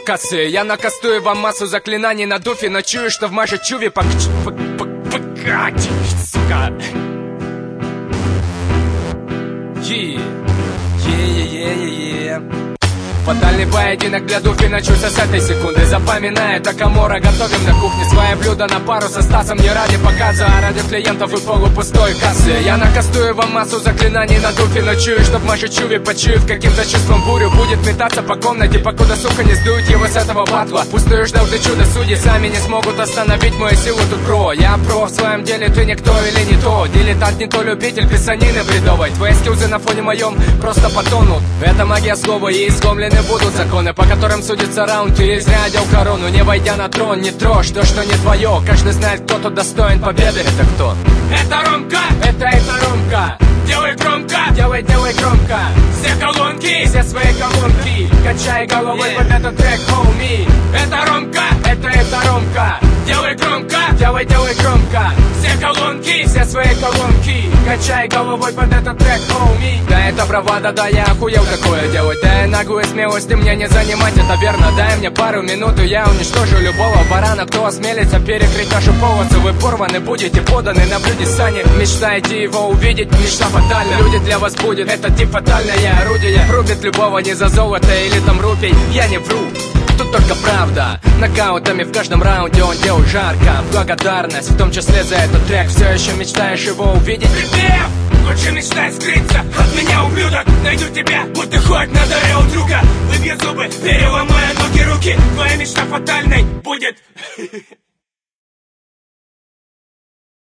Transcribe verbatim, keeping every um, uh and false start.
косы. Я накастую вам массу заклинаний на дуфе, но чую, что в маже чуве пок... покать, сука. Е, е-е-е-е-е. Фатальный поединок для дуфи начался с этой секунды. Запоминает Акамора, готовим на кухне свое блюдо на пару со Стасом. Не ради показа, а ради клиентов и полупустой кассы. Я накастую вам массу заклинаний на дуфе, но чую, что в Маше Чуве, почуяв каким-то чувством бурю, будет метаться по комнате, покуда, сука, не сдуют его с этого батла. Пустую ждал-ты чудо, судьи сами не смогут остановить мою силу тут, бро. Я про в своем деле, ты никто или не то. Дилетант, не то любитель писанины бредовой. Твои скиллзы на фоне моем просто потонут. Это магия слова, и изломлены будут законы, по которым судится раунд. Ты зря одел корону, не войдя на трон. Не трожь то, что не твое. Каждый знает, кто тут достоин победы. Это кто? Это Ромка! Это это Ромка! Делай громко! Делай, делай громко! Все колонки, все свои колонки. Качай головой yeah. под этот трек, хоуми. Это Ромка! Это это Ромка! Делай громко! Делай, делай громко! Все колонки, все свои колонки. Качай головой под этот трек, хоуми. Да это бравада, да я охуел такое делать. Да я наглую смелость, мне не занимать, это верно. Дай мне пару минут, и я уничтожу любого барана, кто осмелится перекрыть нашу полосу. Вы порваны, будете поданы на блюде сани. Мечтаете его увидеть, мечта фатальна. Люди для вас будет, это тип фатальное орудие. Рубит любого не за золото или там рупий. Я не вру, тут только правда. Нокаутами в каждом раунде он делает жарко. Благодарность, в том числе за этот трек. Все еще мечтаешь его увидеть? Припев! Лучше мечтай скрыться от меня, ублюдок. Найду тебя, будто хоть на дыре у друга. Выбью зубы, переломаю ноги, руки. Твоя мечта фатальной будет.